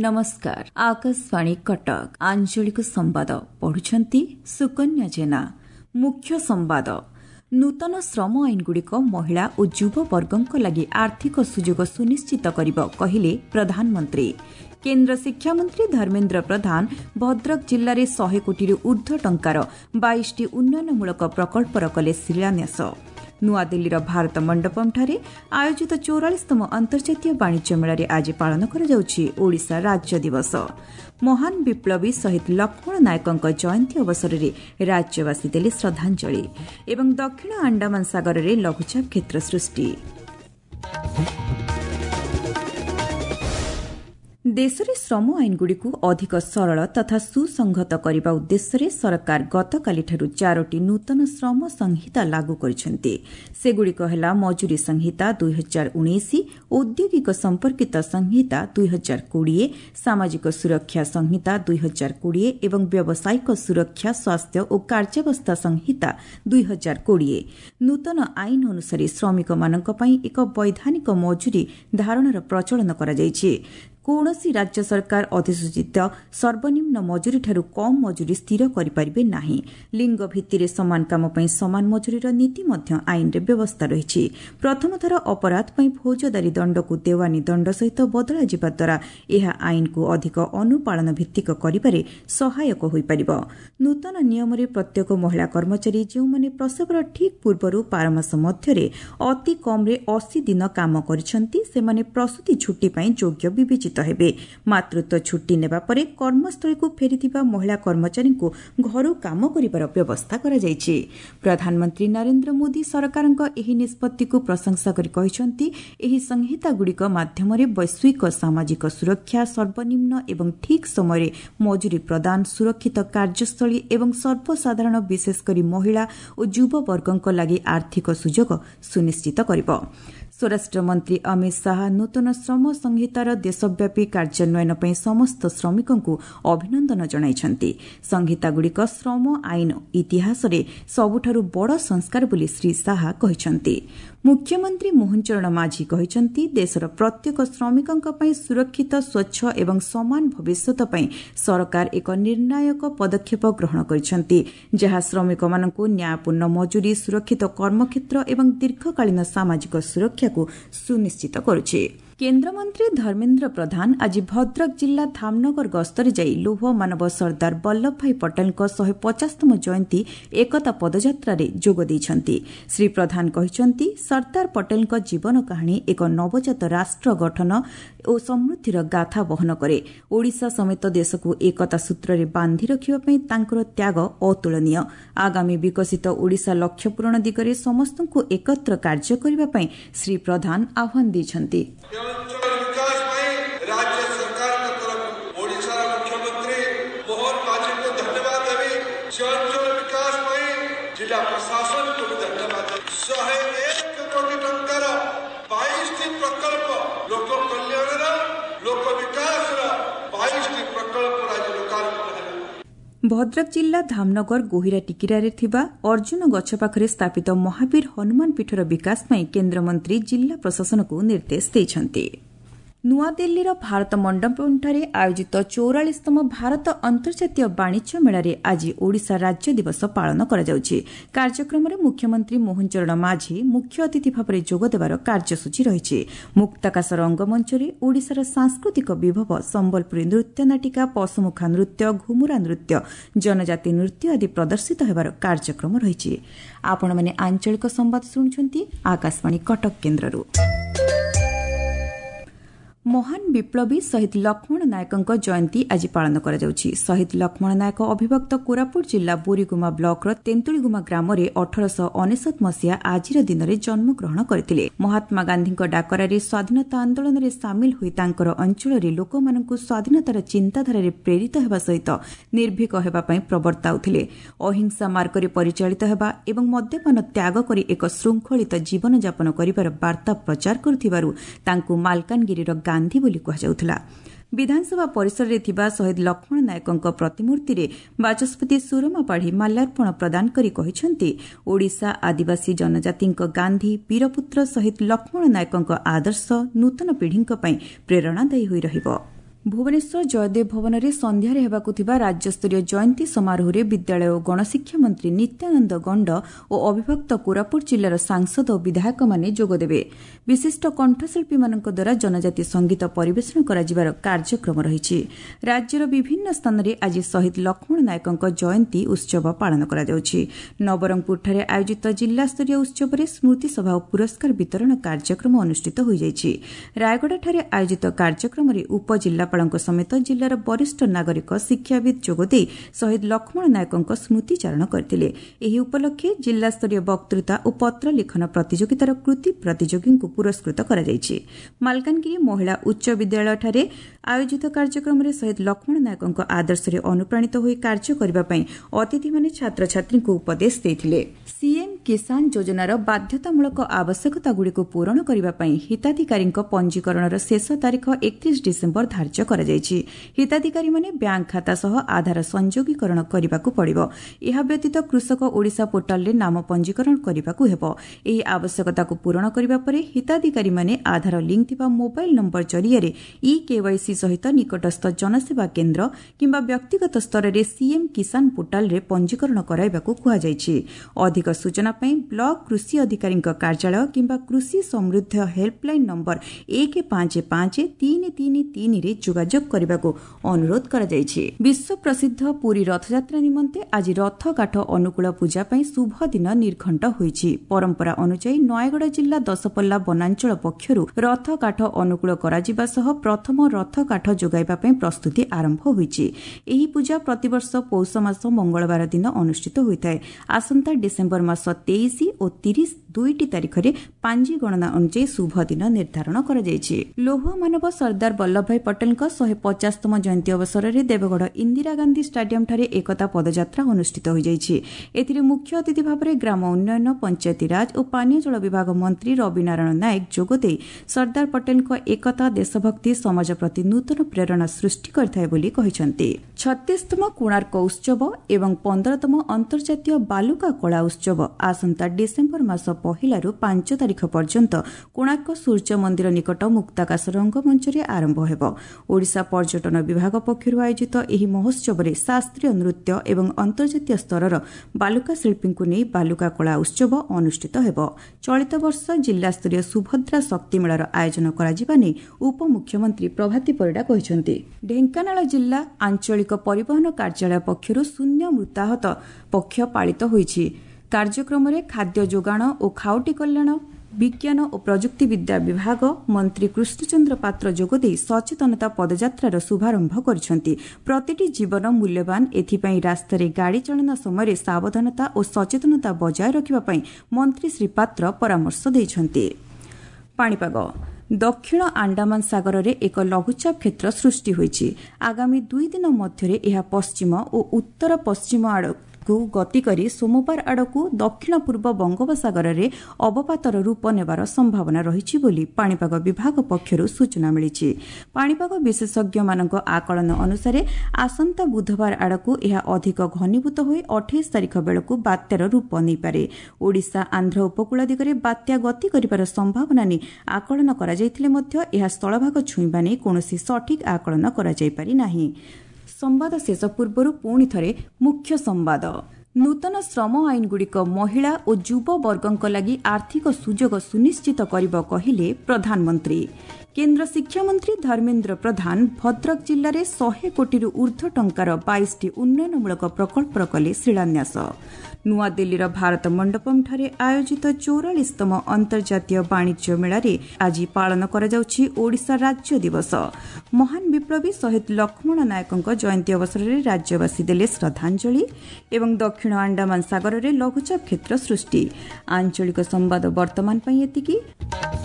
नमस्कार। आकाशवाणी कटक आंचलिक संवाद पढ़ुछंती सुकन्या जेना। मुख्य संवाद नूतन श्रम आईनगुड़िक महिला और युववर्गक लागि आर्थिक सुजोग सुनिश्चित करिब कहिले प्रधानमंत्री। केन्द्र शिक्षा मंत्री धर्मेन्द्र प्रधान भद्रक जिल्लाରେ 100 कोटी ऊर्ध्व टंकार 22टी उन्नयनमूलक प्रकल्पर कले शिलान्यास। नुआदिल्लीर भारत मंडपमठारे आयोजित 44तम अंतर्जातीय वाणिज्य मेलारे आज पालन कराଯାଉଛି ओडिशा राज्य दिवस। महान विप्लवी शहीद लक्ष्मण नायकଙ୍କ जयंती अवसରରେ राज्यवासी देले श्रद्धांजलि एवं दक्षिण अंडमान सागରରେ लघुचाप क्षेत्र सृष्टि। देशरे श्रम आईनगुड़िक अधिक सरल तथा सुसंहत करने उद्देश्य सरकार गतकालिठारु 4टी नूतन श्रम संहिता लागू करिसेंती। सेगुड़िक हेला मजूरी संहिता 2019, औद्योगिक संपर्कित संहिता 2020, सामाजिक सुरक्षा संहिता 2020 एवं व्यावसायिक सुरक्षा स्वास्थ्य और कार्यावस्था संहिता 2020। नूतन आईन अनुसार श्रमिक मानक पई एक वैधानिक मजूरी धारणार प्रचलन करा जायछि। कौनसी राज्य सरकार अधिसूचित सर्वनिम्न मजूरी ठारू कम मजूरी स्थिर करिपारिबे नाही। लिंग भित्तिरे समान काम पई समान मजूरीर नीति मध्य आईन रे व्यवस्था रहिछि। प्रथम थर अपराध पई फौजदारी दंड को देवानी दंड सहित बदला जिबा द्वारा एहा आईन को अधिक अनुपालन भित्तिक करिबारे सहायक होई परिबो। नूतन नियम रे प्रत्येक महिला कर्मचारी जेउ माने प्रसवर ठीक पूर्वरु 12 मास मध्यरे अति कम रे 80 दिन काम करिसंती सेमाने प्रसूति छुट्टी पई योग्य विवेचित हेबे। मातृत्व छुट्टी नेबा परे कर्मस्थली को फेरिथिबा महिला कर्मचारी को घरु काम करिबार व्यवस्था करा जायछि। प्रधानमंत्री नरेंद्र मोदी सरकारक एही निष्पत्ति को प्रशंसा करि कहिसंती एही संहिता गुड़िक माध्यम रे वैश्विक सामाजिक सुरक्षा, सर्वनिम्न एवं ठीक समय मजूरी प्रदान, सुरक्षित कार्यस्थली एवं सर्वसाधारण विशेषकर महिला और युववर्गक लागि आर्थिक सुजोग सुनिश्चित करिब। स्वराष्ट्र मंत्री अमित शाह नूतन श्रम संहितार देशव्यापी कार्यान्वयन पर समस्त श्रमिकों अभिनंदन जणाइछंती। संहितागुड़िक श्रम आईन इतिहास रे सबुठारु बड़ संस्कार बोली श्री शाह कहिसंती। मुख्यमंत्री मोहन चरण माझी कहिसंती देशर प्रत्येक श्रमिकों पई सुरक्षित, स्वच्छ एवं समान भविष्यत पई सरकार एक निर्णायक पदक्षेप ग्रहण करिसंती, जहा श्रमिक मानकु न्यायपूर्ण मजूरी, सुरक्षित कर्मक्षेत्र एवं दीर्घकालीन सामाजिक सुरक्षा को सुनिश्चित करुछि। केन्द्रमंत्री धर्मेन्द्र प्रधान आज भद्रक जिला धामनगर गस्तरे जाई लौह मानव सरदार वल्लभ भाई पटेल 150तम जयंती एकता पदयात्रा रे जोग दैछंती। श्री प्रधान कहिसंती सरदार पटेल जीवन कहानी एक नवजात राष्ट्र गठन और समृद्धिर गाथा बहन करे। ओडिशा समेत देश को एकता सूत्र रे बांधि रखिबा पई तांकर त्याग अतुलनीय। आगामी विकसित ओडिशा लक्ष्य पूरण दिगरे समस्तଙ୍କୁ एकत्र कार्य करिबा पई श्री प्रधान आह्वान दैछंती। विकास में राज्य सरकार की तरफ ओडिशा मुख्यमंत्री मोहन माझी को धन्यवाद देवी। अंचल विकास में जिला प्रशासन को भी धन्यवाद देवी। 101 कोटी टंकार 22टी प्रकल्प लोक कल्याण लोक विकास 22टी प्रकल्प राज्य लोकार्पण। भद्रक जिला धामनगर गोहिरा टिकिरारे थिबा अर्जुन गछ पाखरे स्थापित महावीर हनुमान पीठर विकास पई केन्द्रमंत्री जिला प्रशासन को निर्देश दैछंती। नुआदिल्लीर भारत मंडपमठारे आयोजित 44तम भारत अंतर्जातीय वाणिज्य मेलारे आज ओडिशा राज्य दिवस पालन कराଯାଉଛି। कार्यक्रम रे मुख्यमंत्री मोहन चरण माझी मुख्य अतिथि भाବରେ जोग देबार कार्यसूची रहिछि। मुक्ताकाश रंगमंच रे ओडिशार सांस्कृतिक विभव संबलपुरी नृत्य नाटिका, पशुमुखा नृत्य, घुमुरा नृत्य, जनजाति नृत्य आदि प्रदर्शित हेबार कार्यक्रम रहिछि। आपण माने आंचलिक संवाद सुनुछंती आकाशवाणी कटक केन्द्ररू। महान विप्लवी शहीद लक्ष्मण नायकଙ୍କ जयंती आज पालन କରାଯାଉଛି। शहीद लक्ष्मण नायक अभिभक्त कोरापुट जिला बोरीगुमा ब्लॉक तेंतुलीगुमा ग्राम रे 1899 मसीहा आजिर दिन रे जन्म ग्रहण करथिले। महात्मा गांधीଙ୍କ डाकरारे स्वाधीनता आंदोलन रे सामिल होई तांकर अंचल रे लोकमानंकु स्वाधीनतार चिंताधारा रे प्रेरित हेबा सहित निर्भीक हेबा पई प्रवर्ताउथिले। अहिंसा मार्ग रे परिचालित हेबा एवं मद्यपान त्याग करी एक शृंखलित जीवन यापन करिबार वार्ता प्रचार करथिबारु तांकु मालकानगिरीर गांधी बोली कहुला। विधानसभा परिसर रे थिबा शहीद लक्ष्मण नायकଙ୍କ प्रतिमूर्ति रे बाचस्पति सुरमा पाढ़ी माल्यार्पण प्रदान करी कहिसंती ओडिशा आदिवासी जनजातिଙ୍କ गांधी वीरपुत्र शहीद लक्ष्मण नायकଙ୍କ आदर्श नूतन पीढ़ीଙ୍କ पई प्रेरणादायी होई रहिबो। भुवनेश्वर जयदेव भवन में संध्यारे हेबाकु थिबा राज्यस्तरीय जयंती समारोह में विद्यालय और गणशिक्षा मंत्री नित्यानंद गंड और अविभक्त कोरापुट जिलार सांसद और विधायक माने जोगदेबे। विशिष्ट कंठशिल्पी मानक द्वारा जनजाति संगीत परिवेषण कराଯିबार कार्यक्रम रहिछि। राज्यर विभिन्न स्थान में आज शहीद लक्ष्मण नायकଙ୍କ जयंती उत्सव पालन करा जाउछि। नवरंगपुरଠାରେ आयोजित जिल्लास्तरीय उत्सव में स्मृति सभा और पुरस्कार वितरण कार्यक्रम अनुष्ठित हो जाइछि। रायगढ़ଠାରେ आयोजित कार्यक्रम में उपजिल्लापाल समेत जिलार वरिष्ठ नागरिक शिक्षाविद जोगदे शहीद लक्ष्मण नायकଙ୍କ स्मृतिचारण करथिले। एही उपलक्षे जिल्लास्तरीय वक्तृता और पत्र लिखन प्रतियोगितार कृति प्रतियोगी को पुरस्कृत करा जाइछि। मालकानगिरी महिला उच्च विद्यालयଠାରେ आयोजित कार्यक्रम में शहीद लक्ष्मण नायकଙ୍କ आदर्श अनुप्राणित होई कार्य करबा पई अतिथि माने छात्र छात्री को उपदेश देथिले। सीएम किसान योजनार बाध्यतामूलक आवश्यकतागुड़िक पूरण करबा पई हिताधिकारी पंजीकरणर शेष तारीख 31 डिसेम्बर धार्य कराଯାଇଛି। हिताधिकारी माने बैंक खाता सह आधार संयोगीकरण करबाकू पड़िबो। एहा व्यतीत कृषक ओडिशा पोर्टाल रे नाम पंजीकरण करबाकू हेबो। एही आवश्यकताकू पूरण करबा परे हिताधिकारी माने आधार लिंक थिबा मोबाइल नंबर जरिया केवाईसी सहित निकटस्थ जनसेवा केन्द्र किंबा व्यक्तिगत स्तर में सीएम किसान पोर्टाल रे पंजीकरण कराइबाकू कुहाଯାଇଛି। अधिक सूचना पई ब्लॉक कृषि अधिकारी कार्यालय किंबा कृषि समृद्ध हेल्पलाइन नंबर 155333 रे जोगाजोग करबाकू अनुरोध करा जायछि। विश्व प्रसिद्ध पुरी रथयात्रा निमंते आज रथ काठ अनुकूल पूजा पई शुभ दिन निर्घंट होईछि। परंपरा अनुसार नयगड़ जिला दशपल्ला वनांचल पक्षरु रथ काठ अनुकूल कराजिबा सह प्रथम रथ काठ जोगाइबा पई प्रस्तुति आरंभ होईछि। एही पूजा प्रतिवर्ष पौष मास मंगलवार दिन अनुष्ठित होइଥାଏ। आसंता डिसेम्बर मास 23 और 30 दुईटी तारीख में पांजी गणना अनुसार शुभ दिन निर्धारण करा जायछि। लौह मानव सरदार वल्लभभाई पटेल 150तम जयंती अवसर में देवगढ़ इंदिरा गांधी स्टाडियम ठारे एकता पदयात्रा अनुष्ठित हो जायछि। एथिरे मुख्य अतिथि भाव में ग्राम उन्नयन पंचायती राज और पानीय जल विभाग मंत्री रवि नारायण नायक जोगदे सरदार पटेल एकता देशभक्ति समाज प्रति नूतन प्रेरणा सृष्टि करथाय बोली कहिसंती। 36तम कोणार्क उत्सव एवं 15तम अंतर्जातीय बालुका कला उत्सव आसंता डिसेम्बर मास 1 रु 5 तारीख पर्यंत कोणार्क सूर्य मंदिर निकट मुक्ताकाश रंगमंच रे आरंभ हेबो। ओडिशा पर्यटन विभाग पक्षरु आयोजित एही महोत्सव रे शास्त्रीय नृत्य एवं अंतर्जातीय स्तरर बालुका शिल्पी को नहीं बालुका कला उत्सव अनुष्ठित हेबो। चलित वर्ष जिला स्तरीय सुभद्रा शक्ति मेलार आयोजन कराजिबा नै उपमुख्यमंत्री प्रभाती परिडा कहिसंती। ढेंकानाल जिला आंचलिक परिवहन कार्यालय पक्षरु शून्य मृताहत पक्ष पालित होईछि। कार्यक्रम में खाद्य जोगाण और खाउटी कल्याण विज्ञान और प्रजुक्ति विद्या विभाग मंत्री कृष्णचंद्र पात्र जोगदे सचेतनता पदयात्रार शुभारंभ करिसेंती। प्रतिटी जीवन मूल्यवान एथिपाई रास्ता रे गाड़ी चलना समय सावधानता और सचेतनता बजाय रखिबा पई मंत्री श्री पात्र परामर्श दैछंती। पाणीपाग दक्षिण अंडमान सागर रे एक लघुचाप क्षेत्र सृष्टि होईछि। आगामी 2 दिन मध्य यह पश्चिम और उत्तर पश्चिम आड़क गति करी सोमवार आड़कू दक्षिण पूर्व बंगोपसागर रे अवपातर रूप नेबार संभावना रहिछि बोली पाणीपाग विभाग पक्षरु सूचना मिलिछि। पाणीपाग विशेषज्ञ मानक आकलन अनुसार आसंता बुधवार आड़कू यह अधिक घनीभूत होई 28 तारीख बेलकू बात्यार रूप नै पारे। ओडिशा आंध्र उपकूल दिगरे बात्या गति करिबार संभावना नै आकलन करा जायथिले मध्य यह स्थलभाग छुईबा नै कोनोसी सठिक आकलन करा जाय पारि नाही। संवाद शेष पूर्व पुणी थरे मुख्य संवाद। नूतन श्रम आईन गुड़िक महिला और युव वर्गक लगी आर्थिक सुजोग सुनिश्चित करिब कहिले प्रधानमंत्री। केन्द्र शिक्षा मंत्री धर्मेन्द्र प्रधान भद्रक जिले में 100 कोटी ऊर्ध्व टंकार 22टी उन्नयनमूलक प्रकल्पर कले शिलान्यास। नुआदिल्लीर भारत मंडपम ठारे आयोजित 44तम अंतर्जातीय वाणिज्य मेला रे आज पालन करा जाउछि ओडिशा राज्य दिवस। महान विप्लवी शहीद लक्ष्मण नायकଙ୍କ जयंती अवसर में राज्यवासी देले श्रद्धांजलि एवं दक्षिण अंडमान सागर रे लघुचाप क्षेत्र सृष्टि। आंचलिक संवाद वर्तमान पई एतिकी।